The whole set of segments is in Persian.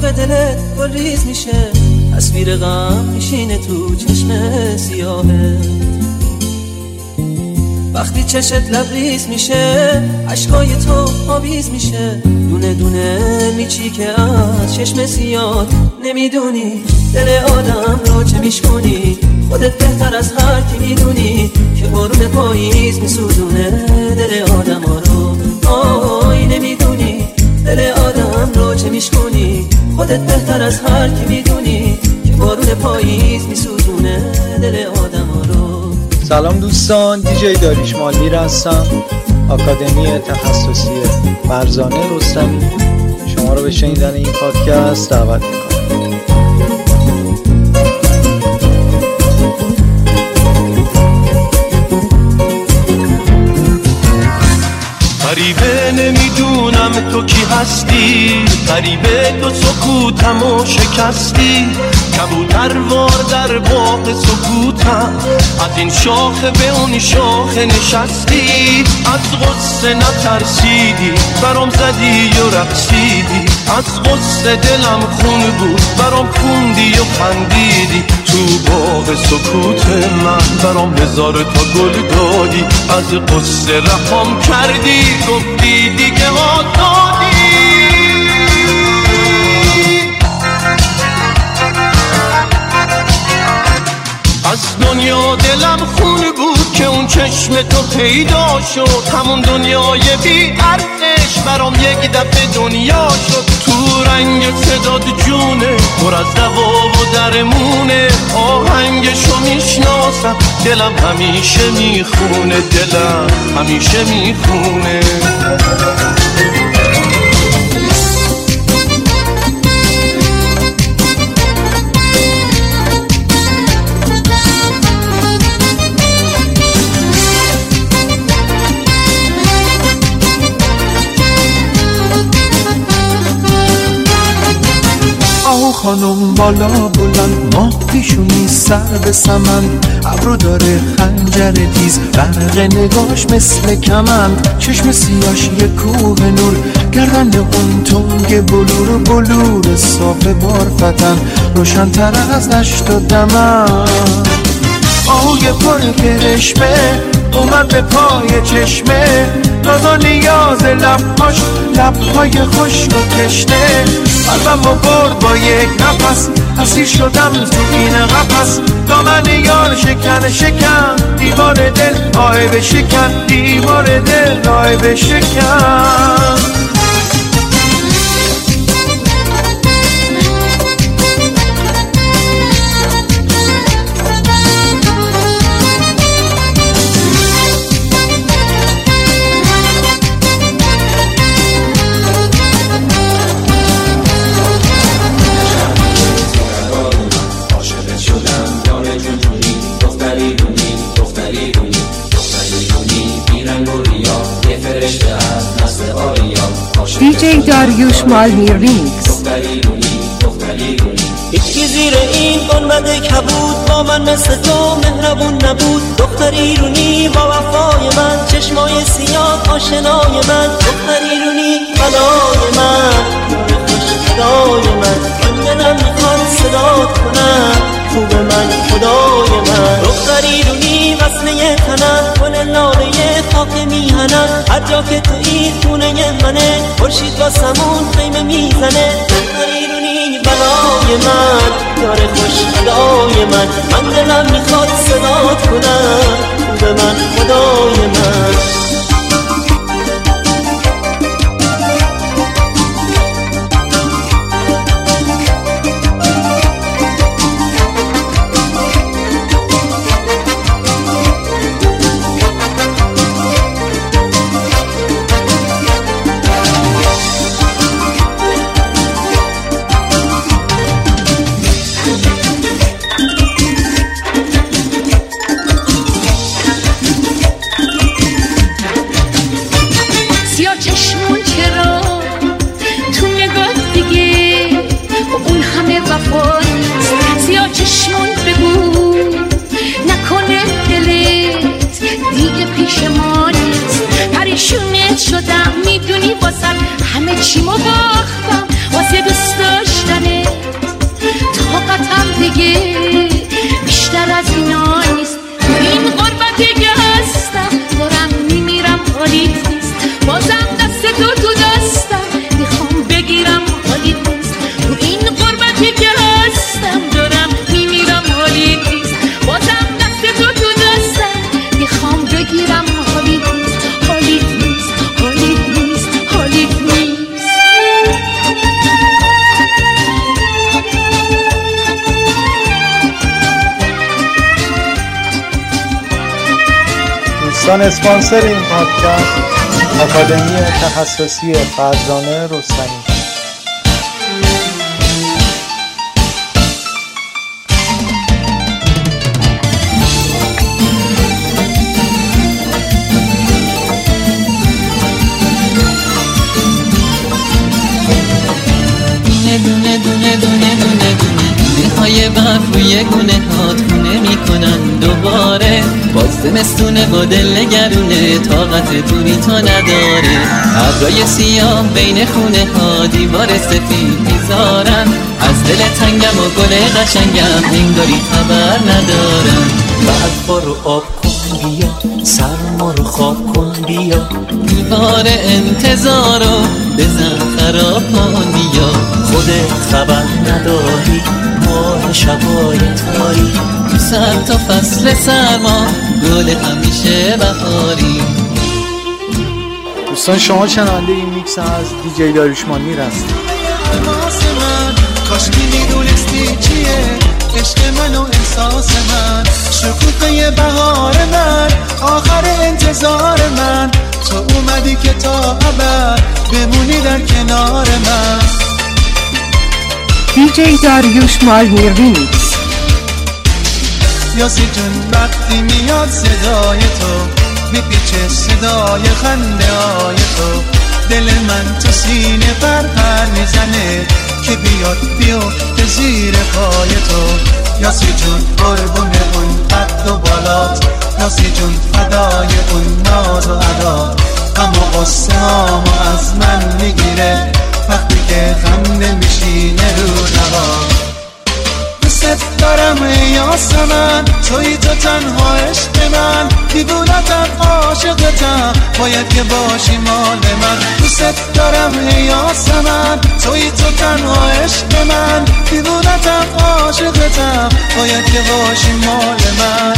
موقع دلت گل ریز میشه، تصویر غم میشینه تو چشم سیاهه. وقتی چشت لبریز میشه، عشقای تو آویز میشه، دونه دونه میچی که از چشم سیاه. نمیدونی دل آدم رو چه میشکنی، خودت بهتر از هر کی میدونی که بارون پاییز میسوزونه دل آدم ها رو. آی نمیدونی دل آدم رو چه میشکنی، خودت بهتر از هر کی میدونی که بارون پاییز میسوزونه دل آدم ها رو. سلام دوستان، دیجی داریوش مالمیر هستم، آکادمی تخصصی فرزانه رستمی. شما رو به شنیدن این پادکست دعوت میکنم. غریبه نمیدونم تو کی هستی، غریبه تو سکوتمو شکستی. کبوتر وار در باغ سکوتم، از این شاخه به اون شاخه نشستی. از غصه نترسیدی برام زدی و رقصیدی، از غصه دلم خون بود برام خوندی و خندیدی. تو باغ سکوت من برام هزار تا گل دادی، از غصه رهام کردی گفتی دیگه آزادی. از دنیا دلم خون بود که اون چشم تو پیدا شد، همون دنیای بی ارزش برام یک دفعه دنیا شد. تو رنگ صداد جونه پر از دوا و درمونه، آهنگشو میشناسم دلم همیشه میخونه، دلم همیشه میخونه. خانم بالا بلند، ماه پیشونی سر به سمند، ابرو داره خنجر تیز، برق نگاش مثل کمند، چشم سیاش یه کوه نور، گردن اون تنگ بلور بلور صاف بارفتن، روشن‌تر از دشت و دمن. آهوی پر کرشمه اومد به پای چشمه، ناز و نیاز لبهاش لبهای خشک و تشنه. قلبمو برد با یک نفس، اسیر شدم تو این قفس. دامن یار شکن شکن، دیوار دل آه بشکن، دیوار دل آه بشکن. دیجی داریوش مالمیر ریکس. هیچی زیر این گنبد کبود با من مثل تو مهربون نبود. دختر ایرونی با وفای من، چشمای سیاه آشنای من. دختر ایرونی بلای من، خوش خدای من دلم میخواد صدات کنم، خوب من خدای من. دختر ایرونی وصله تنم، گل لاله خاک میهنم. هر جا که تویی خونه منه، خورشید واسمون خیمه میزنه. دختر ایرونی بلای من، یار خوش خدای من دلم میخواد صدات کنم، خوب من خدای من. دیگه بیشتر از اینا نیست. این غربتی که هستم دارم میمیرم حالیت نیست. بازم دست تو دستم میخوام بگیرم حالیت نیست. تو این غربتی که هستم دارم میمیرم حالیت نیست. بازم دست تو دستم میخوام بگیرم حالیت نیست. حالیت نیست. حالیت نیست. حالیت نیست. دوستان اسپانسر این پادکست آکادمی تخصصی فرزانه رستمی. دونه دونه دونه دونه دونه دونه های برف روی گونه هات خونه میکنن دوباره. باز زمستونه با دل نگرونه طاقت دوری تا نداره. ابرای سیاه بین خونه ها دیوار سفید میذارن. از دل تنگم و گل قشنگم انگاری خبر ندارن. برفا رو آب کن بیا، سرما رو خواب کن بیا، دیوار انتظارو بزن خراب کن بیا. خودت خبر نداری ماه شبای تاری. تو سر تا فصل سرما گل همیشه بهاری. دوستان شما شنونده این میکس از دیجی داریوش مالمیر هستید. کاش میدونستی چیه عشق من و احساس من، شکوفه بهار من، آخر انتظار من. تو اومدی که تا ابد بمونی در کنار من. دیجی داریوش مالمیر ریمیکس. یاسی جون وقتی میاد صدای تو میپیچه صدای خنده های تو. دل من تو سینه پر میزنه که بیاد بیفته زیر پای تو. یاسی جون قربون اون قد و بالات، یاسی جون فدای اون ناز و ادا. اما قصه هامو از من میگیره وقتی که غم نمیشینه رو نوا. دوست دارم ای یاسمن، توی تو تنها عشق من. دیوونتم عاشقتم باید که باشی مال من. دوست دارم ای یاسمن، توی تو تنها عشق من. دیوونتم عاشقتم باید که باشی مال من.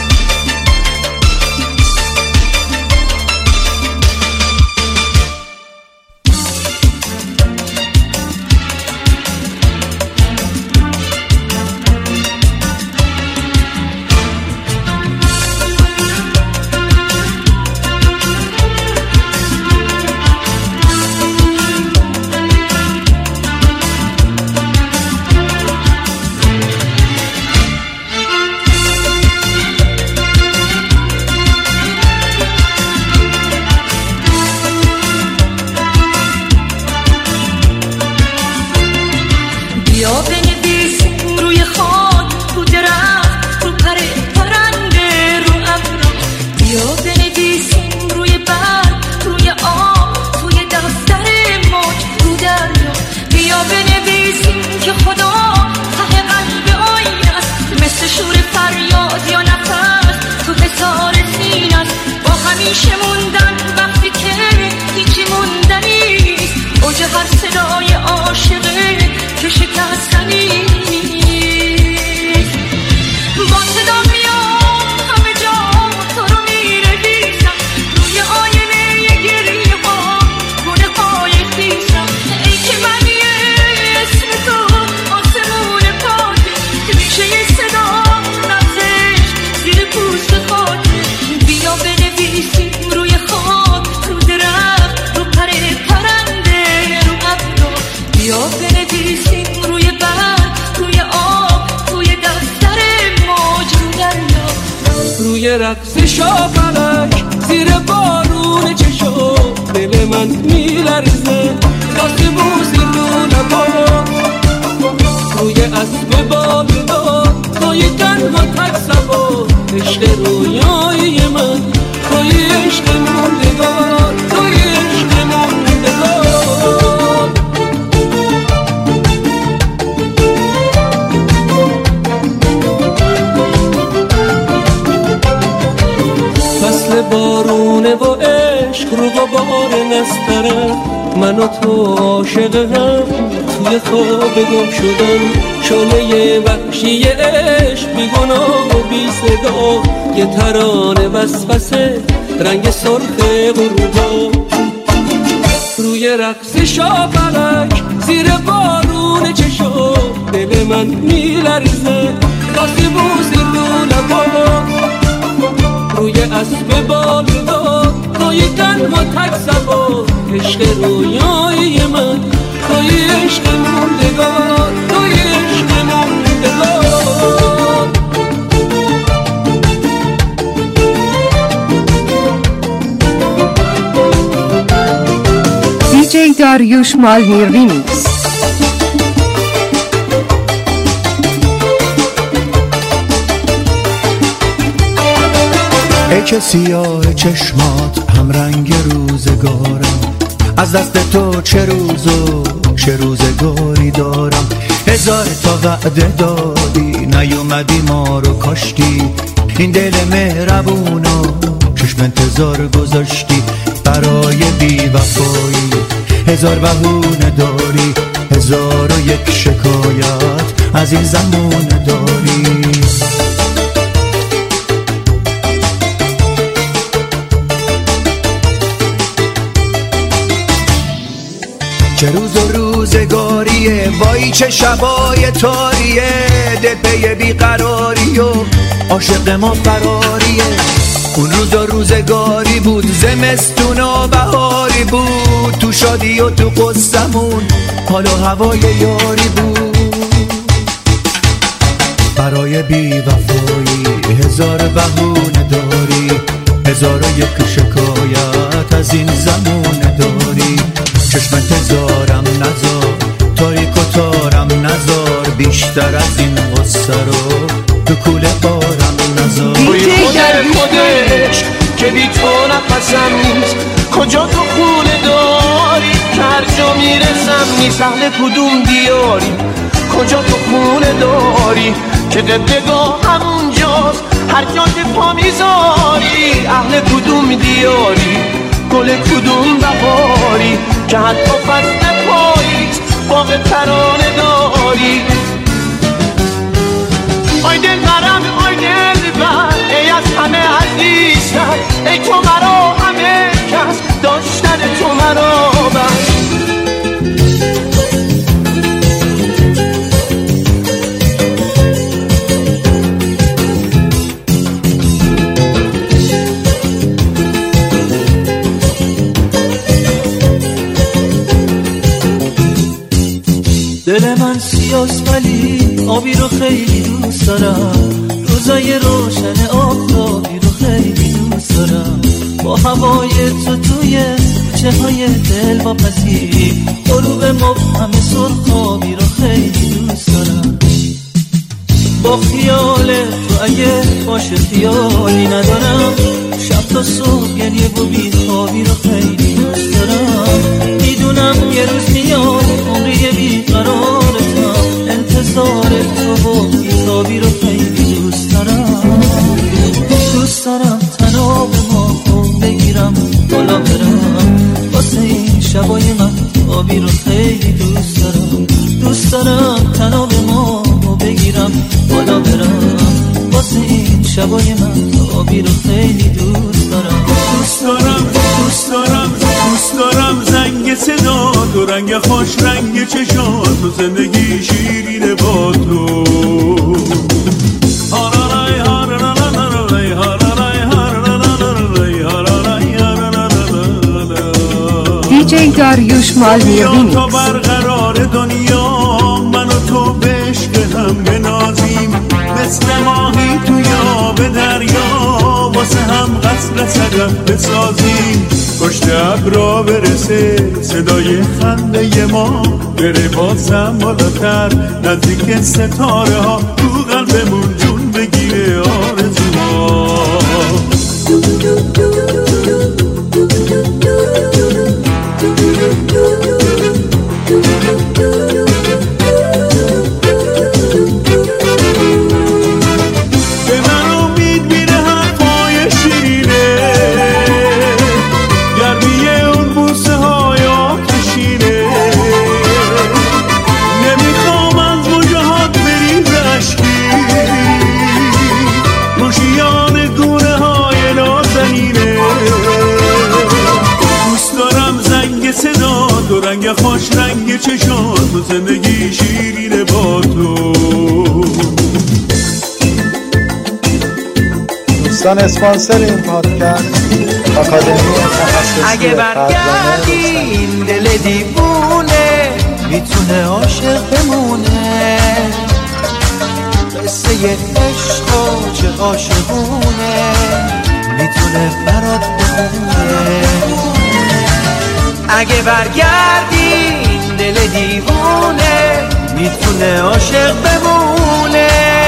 رقص شاپلک زیر بارون چشم دل من میلرزه. دست بوسی رو لبا روی اسب بابا، توی تنها تک سبا. عشق رویای من، توی عشق موندگار، توی عشق موندگار. من و تو عاشق هم توی خواب گم شدن، شعله وحشی عشق بی گناه و بی صدا، یه ترانه وسوسه رنگ سرخ غروبا، روی رقص شاپلک زیر بارون چشم دل من میلرزه، واسه بوسی رو لبا، روی اسب بالدار توی تن و تک سبا، عشق رویای من توی عشق موندگار، توی عشق موندگار. دیجی داریوش مالمیر ریمیکس. ای که سیاه چشمات هم رنگ روزگارم، از دست تو چه روزگاری دارم، هزار تا وعده دادی نیومدی ما رو کاشتی، این دل مهربونو چشم انتظار گذاشتی، برای بی وفایی هزار بهونه داری، 1001 شکایت از این زمونه داری. چه روز و روزگاریه، وای چه شبای تاریه، دل پی بیقراری و عاشق ما فراریه، اون روز و روزگاری بود، زمستون و بهاری بود، تو شادی و تو قصمون حال و هوای یاری بود، برای بی وفایی هزار بهونه داری، 1001 شکایت از این زمونه داری، چشم انتظارم نذار، تاریک و تارم نذار، بیشتر از این غصه رو تو کوله بارم نذار. خودش که بی تو نفسم نیست، کجا تو خونه داری که هر جا میرسم نیست، اهل کدوم دیاری، کجا تو خونه داری که قبلگاه همونجاست، هر جا که پا میذاری، اهل کدوم دیاری، گل کدوم بهاری که حتی فصل پاییز باغ ترانه داری. آی دل برم آی دل بر، ای از همه عزیزتر، ای تو مرا همه کس، داشتن تو مرا بس. دل من سیاست ولی آبی رو خیلی دوست دارم، روزای روشن آفتابی رو خیلی دوست دارم، با هوای تو توی چههای دل واپسی، غروب مبهم سرخابی رو خیلی دوست دارم، با خیال تو اگه باشه خیالی ندارم، شب تا صبح گریه و بیخوابی رو خیلی دوست دارم، میدونم یه روز میاد عمری بیقرارتم، انتظار تو و بیخوابی رو خیلی دوست دارم، دوست دارم تناب ما بگیرم بالا برم، واسه این شبای من آبی رو خیلی دوست دارم، دوست دارم تناب ما بگیرم بالا برم، واسه این شبای من آبی رو خیلی دوست دارم، دوست دارم دوست دارم دوست دارم زنگ صدا تو، رنگ خوش رنگ چشات تو، زندگی شیرین با تو. دیجی داریوش مالمیر ریمیکس. تا برقرار دنیا من و تو به عشق هم بنازیم، مثل ماهی توی آب دریا، واسه هم قصر صدف بسازیم، پشت ابرا برسه صدای خنده ما، بره بازم بالاتر نزدیک ستاره ها، تو قلبمون جون بگیره آرزوها. خیلی شیرینه با تو. دوستان اسپانسر این پادکست آکادمی تخصصی اگه برگردیم دل دیوونه میتونه عاشق بمونه، قصه عشق و چه عاشقونه میتونه برات بخونه. اگه برگردیم دل دیوونه میتونه عاشق بمونه.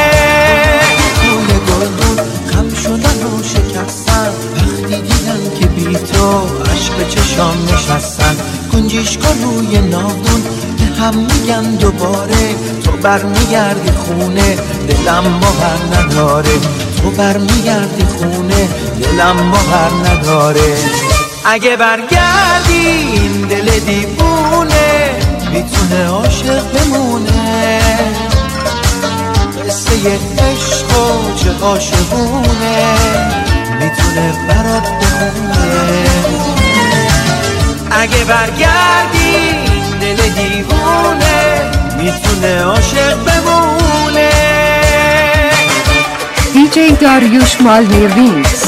خم شدن و شکستن وقتی دیدن که بی تو عشق چشام نشستن، کنجیشکا روی ناودون به هم میگن دوباره تو برمیگردی خونه دلم باور نداره، تو برمیگردی خونه دلم باور نداره. اگه برگردیم دل دیوونه میتونه عاشق بمونه، قصه عشق و چه عاشقونه میتونه برات بخونه. اگه برگردیم دل دیوونه میتونه عاشق بمونه. دیجی داریوش مالنی ریمیکس.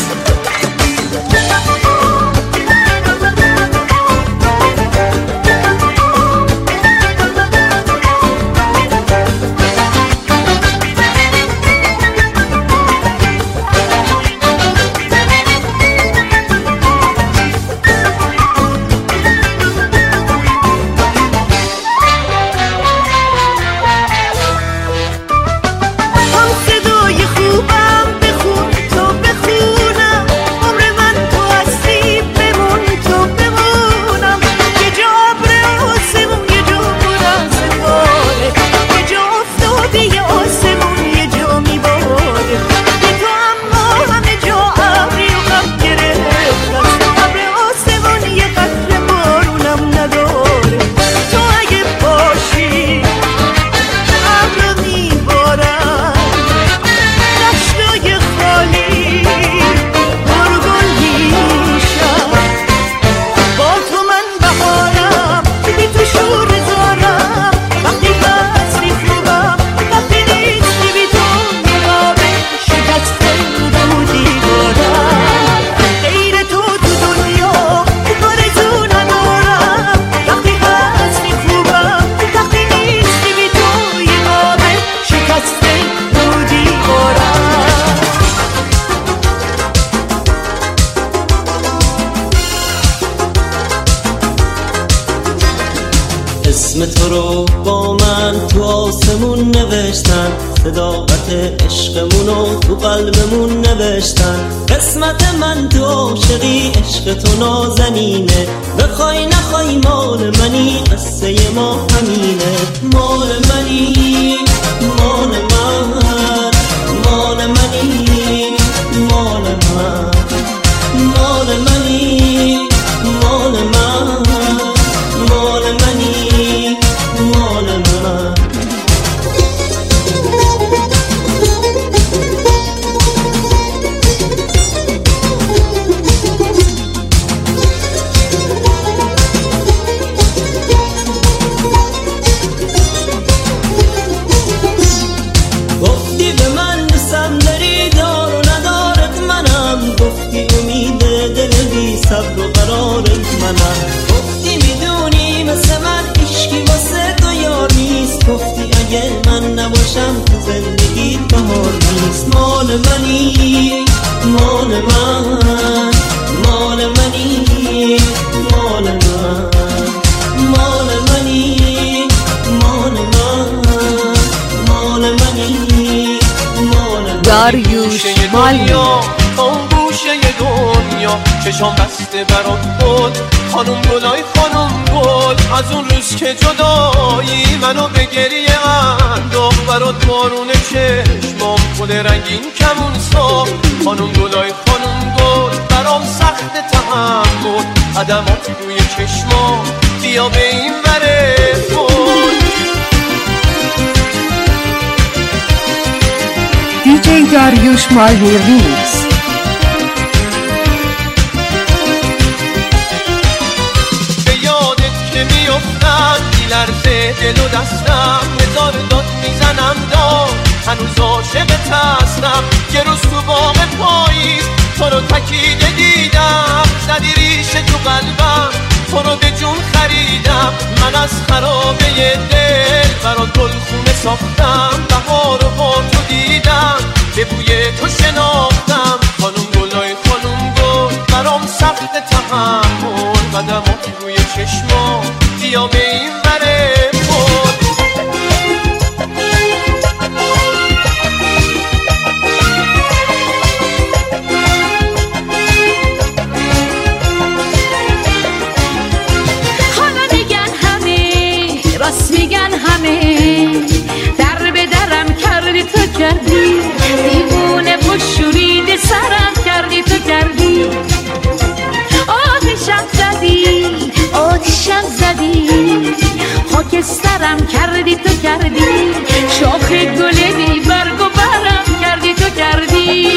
اسم تو رو با من تو آسمون نوشتن، صداقت عشقمونو تو قلبمون نوشتن. قسمت من تو عاشقی، عشق تو نازنینه، بخوای نخوای مال منی، قصه ما همینه. مال منی مال من، مال منی مال من، مال منی مال من، مال منی مال من. گفتی به من دوستم داری، دار و ندارت منم، گفتی امید دل بی صبر و قرارت منم، گفتی میدونی مثل من عشقی واسه تو یار نیست، گفتی اگه من نباشم تو زندگی بهار نیست. مال منی مال من، مال منی مال من، مال منی مال من، مال منی مال من. داریوش مالنی. اون گوشه دنیا چشام بسته برات بود، خانم گلای خانم گل، از اون روز که جدایی منو به گریه انداخت، برات بارون چشمام گل رنگین کمون ساخت. خانم گلای خانم گل برام سخت تحمل، قدمات روی چشمام بیا به این وره بود. دیجی داریوش مالنی ریمیکس. به یادت که میافتم میلرزه دل و دستم، هزار داد میزنم داد هنوز عاشقت هستم یه روز تو باغ پاییز تو رو تکیده دیدم زدی ریشه تو قلبم تو رو به جون خریدم من از خرابه دل برات گلخونه ساختم بهار رو با تو دیدم به بوی تو شناختم خانوم گلای خانوم گل برام سخت تحمل قدمات روی چشما بیا به این بره پل میگن همه در به درم کردی تو کردی دیوونه و شورید سرم کردی تو کردی آتشم زدی خاکسترم کردی تو کردی شاخ گل بی برگ و برم کردی تو کردی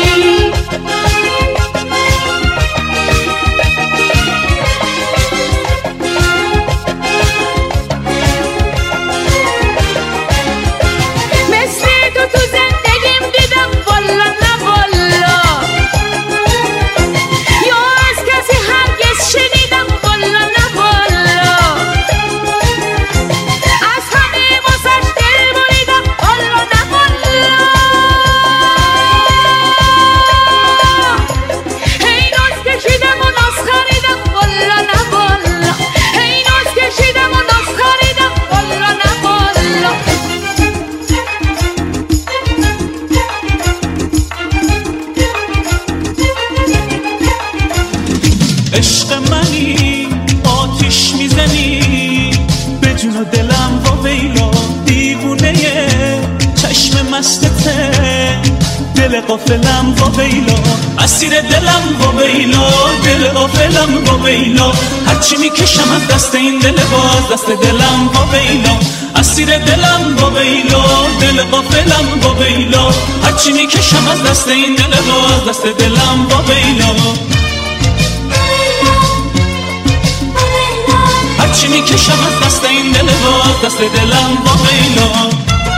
عشق منی آتیش میزنی به جون و دلم و ویلا دیوونه چشم مستته دل قافلم و ویلا اسیر دلم و ویلا دل قافلم و ویلا هرچی میکشم از دست این دل باز دست دلم و ویلا اسیر دلم و ویلا دل قافلم و ویلا هرچی میکشم از دست این دل باز دست دلم و ویلا هرچی میکشم از دست این دل باز دست دلم با ویلا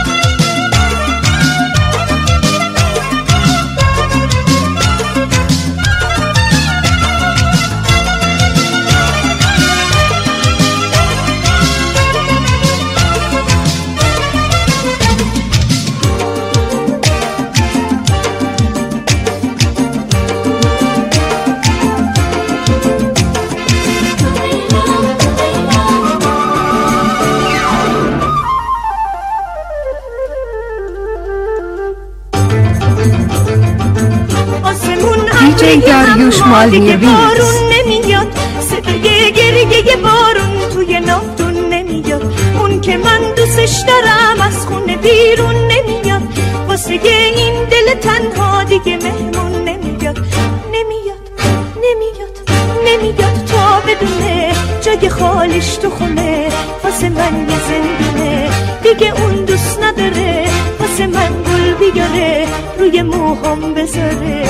داریوش مالنی بارون نمیاد صدای گریه بارون توی نافتون نمیاد اون که من دوستش دارم از خونه بیرون نمیاد واسه این دل تنها دیگه مهمون نمیاد نمیاد تا بدونه جای خالیش تو خونه واسه من یه زندونه دیگه اون دوست نداره واسه من گل بیاره روی موهام بذاره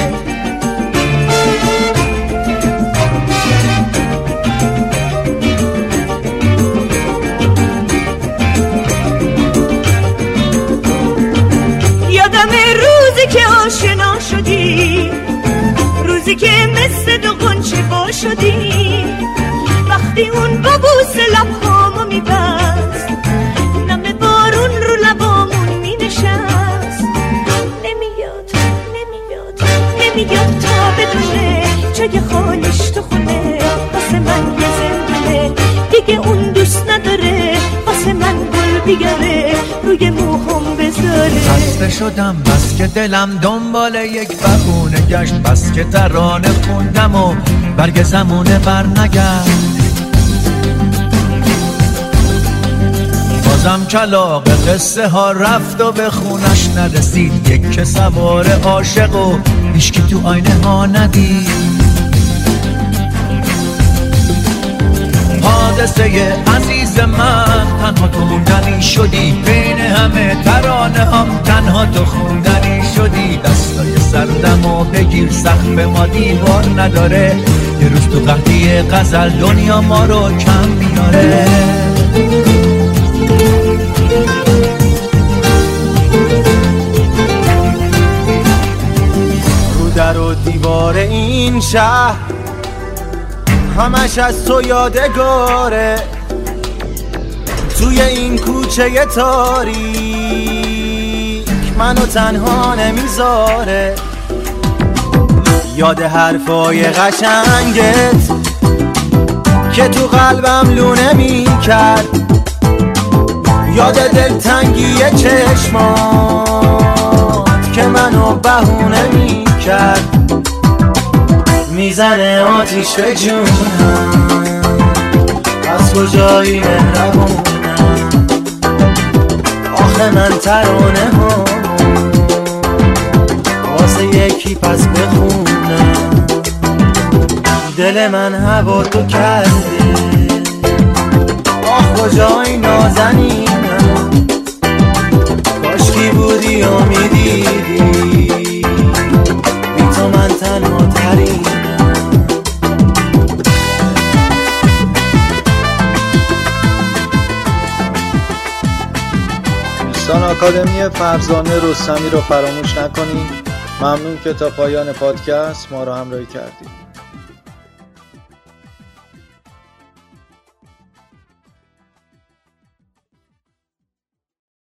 روزی که آشنا شدی روزی که مثل دو غنچه وا شدی وقتی اون با بوس لبهامو میبست نم بارون رو لبامون مینشست نمیاد تا بدونه جای خالیش تو خونه واسه من یه زندونه دیگه اون دوست نداره واسه من گل بیاره روی موهام بذاره خسته شدم بس که دلم دنبال یک بهونه گشت بس که ترانه خوندم و برگ زمونه بر نگشت بازم کلاغ قصه ها رفت و به خونش نرسید یک که سوار عاشق و هیچکی تو آینه ها ندید حادثه عزیز من تنها تو موندنی شدی بین همه ترانه هم تنها تو خوندنی شدی دستای سردمو بگیر سقف ما دیوار نداره یه روز تو قحطی غزل دنیا ما رو کم میاره دیوار این شهر همش از تو یادگاره، توی این کوچه تاریک منو تنها نمیذاره. یاد حرفای قشنگت که تو قلبم لونه میکرد، یاد دلتنگی چشمات که منو بهونه میکرد. میزنه آتیش به جونم، از کجایی مهربونم، آخه من ترانه هم واسه یکی پس بخونم. دل من هوا تو کرده، آخ کجایی نازنینم، کاشکی بودی و میدیدی بی تو من تنها ترینم. دوستان آکادمی فرزانه رستمی رو فراموش نکنید. ممنون که تا پایان پادکست ما رو همراهی کردید.